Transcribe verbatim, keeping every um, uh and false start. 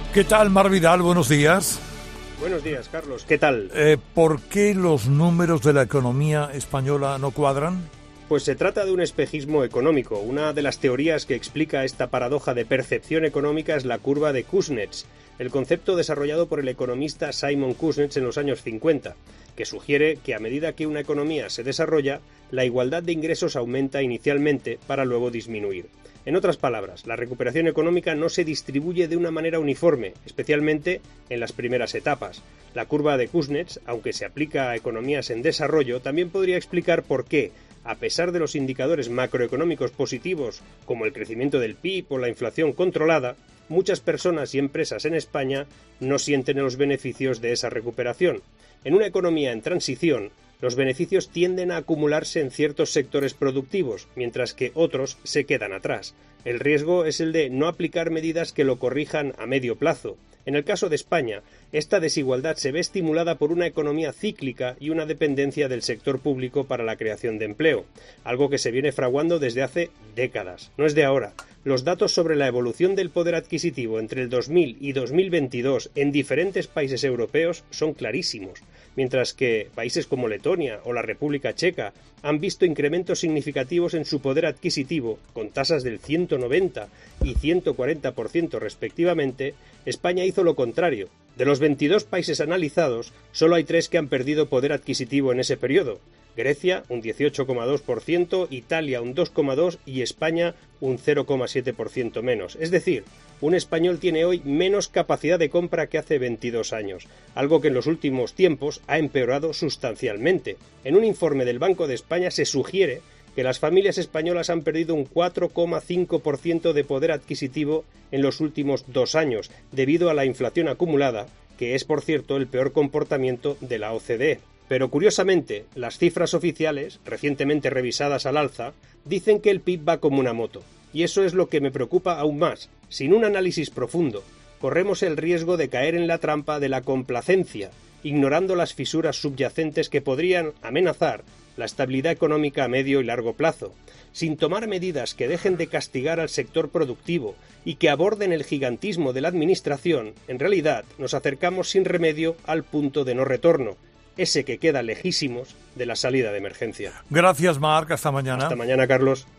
¿Qué tal, Mar Vidal? Buenos días. Buenos días, Carlos. ¿Qué tal? Eh, ¿Por qué los números de la economía española no cuadran? Pues se trata de un espejismo económico. Una de las teorías que explica esta paradoja de percepción económica es la curva de Kuznets, el concepto desarrollado por el economista Simon Kuznets en los años cincuenta, que sugiere que a medida que una economía se desarrolla, la igualdad de ingresos aumenta inicialmente para luego disminuir. En otras palabras, la recuperación económica no se distribuye de una manera uniforme, especialmente en las primeras etapas. La curva de Kuznets, aunque se aplica a economías en desarrollo, también podría explicar por qué, a pesar de los indicadores macroeconómicos positivos, como el crecimiento del P I B o la inflación controlada, muchas personas y empresas en España no sienten los beneficios de esa recuperación. En una economía en transición, los beneficios tienden a acumularse en ciertos sectores productivos, mientras que otros se quedan atrás. El riesgo es el de no aplicar medidas que lo corrijan a medio plazo. En el caso de España, esta desigualdad se ve estimulada por una economía cíclica y una dependencia del sector público para la creación de empleo, algo que se viene fraguando desde hace décadas. No es de ahora. Los datos sobre la evolución del poder adquisitivo entre el dos mil y dos mil veintidós en diferentes países europeos son clarísimos, mientras que países como Letonia o la República Checa han visto incrementos significativos en su poder adquisitivo, con tasas del ciento noventa y ciento cuarenta por ciento respectivamente. España hizo lo contrario. De los veintidós países analizados, solo hay tres que han perdido poder adquisitivo en ese periodo. Grecia, un dieciocho coma dos por ciento, Italia, un dos coma dos por ciento y España, un cero coma siete por ciento menos. Es decir, un español tiene hoy menos capacidad de compra que hace veintidós años, algo que en los últimos tiempos ha empeorado sustancialmente. En un informe del Banco de España se sugiere que las familias españolas han perdido un cuatro coma cinco por ciento de poder adquisitivo en los últimos dos años, debido a la inflación acumulada, que es, por cierto, el peor comportamiento de la O C D E. Pero curiosamente, las cifras oficiales, recientemente revisadas al alza, dicen que el P I B va como una moto. Y eso es lo que me preocupa aún más. Sin un análisis profundo, corremos el riesgo de caer en la trampa de la complacencia, ignorando las fisuras subyacentes que podrían amenazar la estabilidad económica a medio y largo plazo. Sin tomar medidas que dejen de castigar al sector productivo y que aborden el gigantismo de la administración, en realidad nos acercamos sin remedio al punto de no retorno, ese que queda lejísimos de la salida de emergencia. Gracias, Marc. Hasta mañana. Hasta mañana, Carlos.